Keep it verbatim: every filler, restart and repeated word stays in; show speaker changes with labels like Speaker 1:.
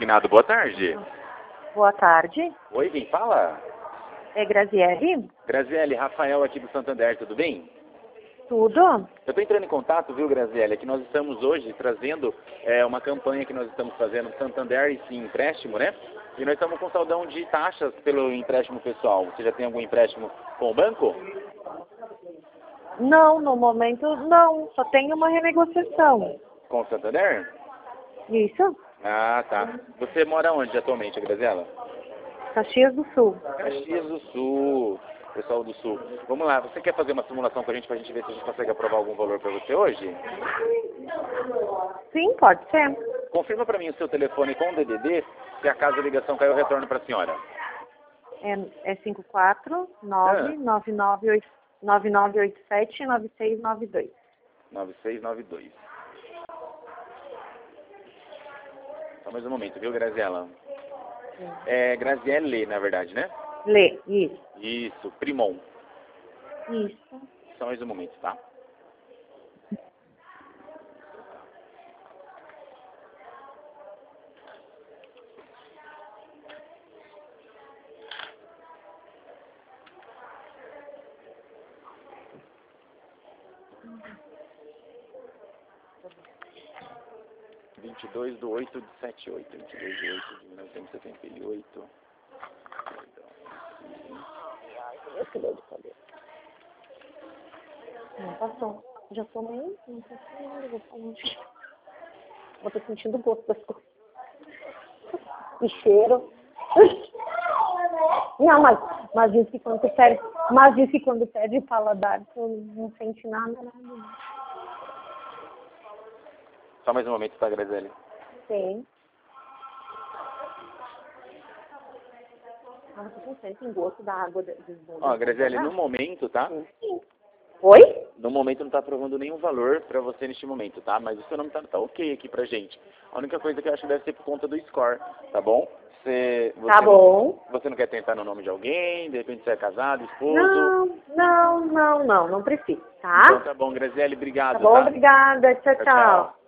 Speaker 1: Finado, boa tarde.
Speaker 2: Boa tarde.
Speaker 1: Oi, quem fala?
Speaker 2: É Graziele?
Speaker 1: Graziele, Rafael aqui do Santander, tudo bem?
Speaker 2: Tudo?
Speaker 1: Eu estou entrando em contato, viu, Graziele, é que nós estamos hoje trazendo é, uma campanha que nós estamos fazendo no Santander e sim empréstimo, né? E nós estamos com saldão de taxas pelo empréstimo pessoal. Você já tem algum empréstimo com o banco?
Speaker 2: Não, no momento não. Só tem uma renegociação.
Speaker 1: Com o Santander?
Speaker 2: Isso?
Speaker 1: Ah, tá. Você mora onde atualmente, Graziela?
Speaker 2: Caxias do Sul.
Speaker 1: Caxias do Sul, pessoal do Sul. Vamos lá, você quer fazer uma simulação com a gente para a gente ver se a gente consegue aprovar algum valor para você hoje?
Speaker 2: Sim, pode ser.
Speaker 1: Confirma para mim o seu telefone com o D D D, se a caso a ligação caiu, eu retorno para a senhora.
Speaker 2: É, é cinco quatro nove nove nove oito nove nove oito sete nove seis nove dois.
Speaker 1: nove seis nove dois. Só mais um momento, viu, Graziela? É Graziele, na verdade, né?
Speaker 2: Lê, isso.
Speaker 1: Isso, Primon.
Speaker 2: Isso.
Speaker 1: Só mais um momento, tá? vinte e dois de oito de setenta e oito. vinte e dois de oito de mil novecentos e setenta e oito.
Speaker 2: Eu que dor de cabeça. Não passou. Já tomei, não passou nada, vou falar. Vou tô sentindo o gosto das coisas. E cheiro. Não, mas, mas diz que quando tu perde, mas diz que quando perde paladar, tu não sente nada, nada.
Speaker 1: Só mais um momento, tá, Graziele?
Speaker 2: Sim. Ah, você não sente o gosto da água dos bolos.
Speaker 1: Ó, Graziele, no momento, tá?
Speaker 2: Sim. Oi?
Speaker 1: No momento não tá aprovando nenhum valor pra você neste momento, tá? Mas o seu nome tá, tá ok aqui pra gente. A única coisa que eu acho que deve ser por conta do score, tá bom? Você, você
Speaker 2: Tá bom.
Speaker 1: Não, você não quer tentar no nome de alguém? De repente você é casado, esposo?
Speaker 2: Não, não, não, não, não preciso, tá?
Speaker 1: Então tá bom, Graziele, obrigado,
Speaker 2: Tá bom,
Speaker 1: tá?
Speaker 2: obrigada. Tchau,
Speaker 1: Tchau,
Speaker 2: tchau.
Speaker 1: tchau.